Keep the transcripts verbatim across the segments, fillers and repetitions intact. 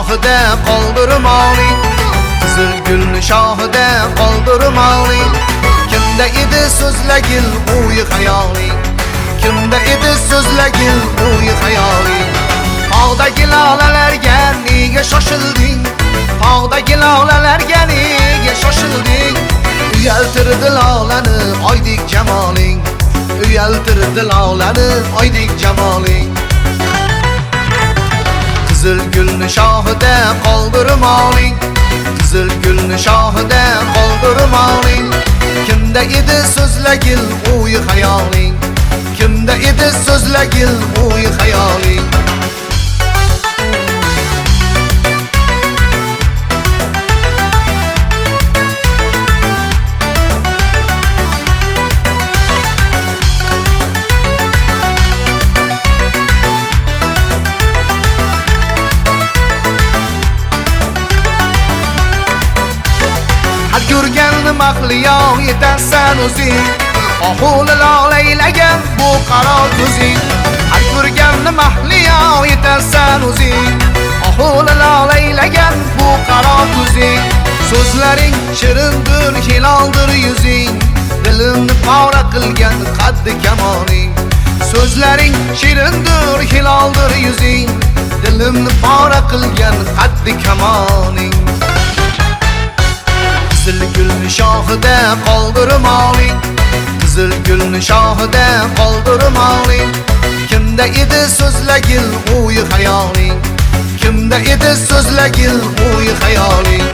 shohida qoldirmoqlik, qizil gulni shohida qoldirmoqlik. Kimda edi so'zlagil o'yi xayoling, kimda edi so'zlagil o'yi xayoling. Tog'dagi lolalarga nega shoshilding, tog'dagi lolalarga nega shoshilding. Uyaltirdi lolani oydek jamoling, uyaltirdi lolani oydek jamoling. Qizil gulni shohida qoldirmoqlik, qizil gulni shohida qoldirmoqlik. Kimda edi so'zlagil o'yi xayoling, kimda edi so'zlagil o'yi xayoling. Har ko'rganni mahliyo yetarsan o'zing, oxuli lolaylagan bu qaro ko'zing. Har ko'rganni mahliyo yetarsan o'zing, oxuli lolaylagan bu qaro ko'zing. So'zlaring shirindir, hiloldir yuzing, dilimni pora qilgan qaddi kamoling. So'zlaring shirindir, hiloldir yuzing, dilimni pora qilgan qaddi kamoling. Qizil gulni shohida qoldirmoqlik, qizil gulni shohida qoldirmoqlik. Kimda edi so'zlagil o'yi xayoling, kimda edi so'zlagil o'yi xayoling.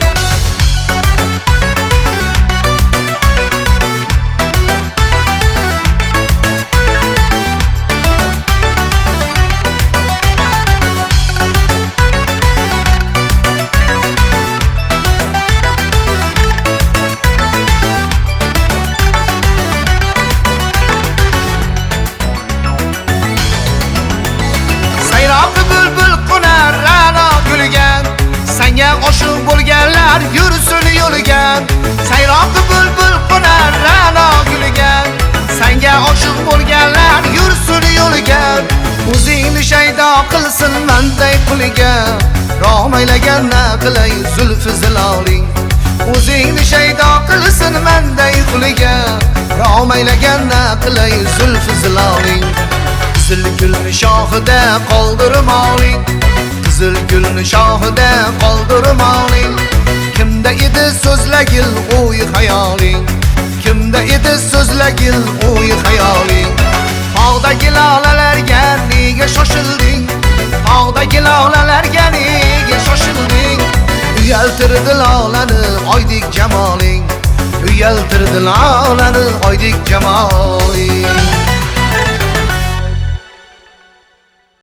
Bülbül qo'nar ra'no gulgan, senga oshiq bo'lganlar yursin yo'liga. Sayroq bülbül qo'nar ra'no gulgan, senga oshiq bo'lganlar yursin yo'liga. O'zingni shaydo qilsin menday quliga, romaylaganna qilay zulfi ziloling. O'zingni shaydo qilsin menday quliga, romaylaganna qilay zulfi ziloling. Qizil gulni shohida qoldirmoqlik, qizil gulni shohida qoldirmoqlik. Kimda edi so'zlagil o'yi xayoling, kimda edi so'zlagil o'yi xayoling. Tog'dagi lolalarga nega shoshilding, tog'dagi lolalarga nega shoshilding. Uyaltirdi lolani oydek jamoling, uyaltirdi lolani oydek jamoling.